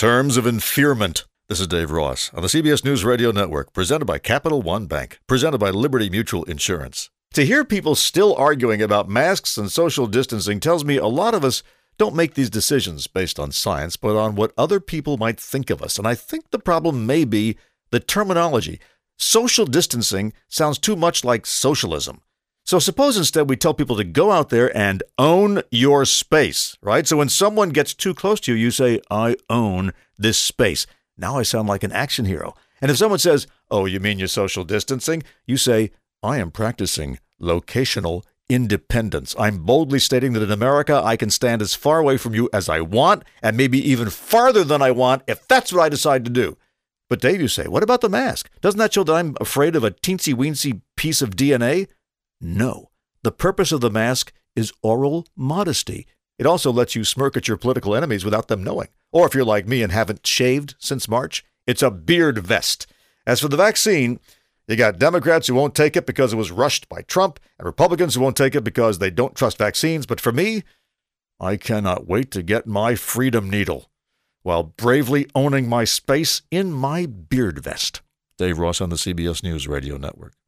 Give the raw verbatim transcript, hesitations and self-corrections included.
Terms of Enfearment. This is Dave Ross on the C B S News Radio Network, presented by Capital One Bank, presented by Liberty Mutual Insurance. To hear people still arguing about masks and social distancing tells me a lot of us don't make these decisions based on science, but on what other people might think of us. And I think the problem may be the terminology. Social distancing sounds too much like socialism. So suppose instead we tell people to go out there and own your space, right? So when someone gets too close to you, you say, I own this space. Now I sound like an action hero. And if someone says, oh, you mean you're social distancing? You say, I am practicing locational independence. I'm boldly stating that in America, I can stand as far away from you as I want, and maybe even farther than I want if that's what I decide to do. But Dave, you say, what about the mask? Doesn't that show that I'm afraid of a teensy-weensy piece of D N A? No. The purpose of the mask is oral modesty. It also lets you smirk at your political enemies without them knowing. Or if you're like me and haven't shaved since March, it's a beard vest. As for the vaccine, you got Democrats who won't take it because it was rushed by Trump, and Republicans who won't take it because they don't trust vaccines. But for me, I cannot wait to get my freedom needle while bravely owning my space in my beard vest. Dave Ross on the C B S News Radio Network.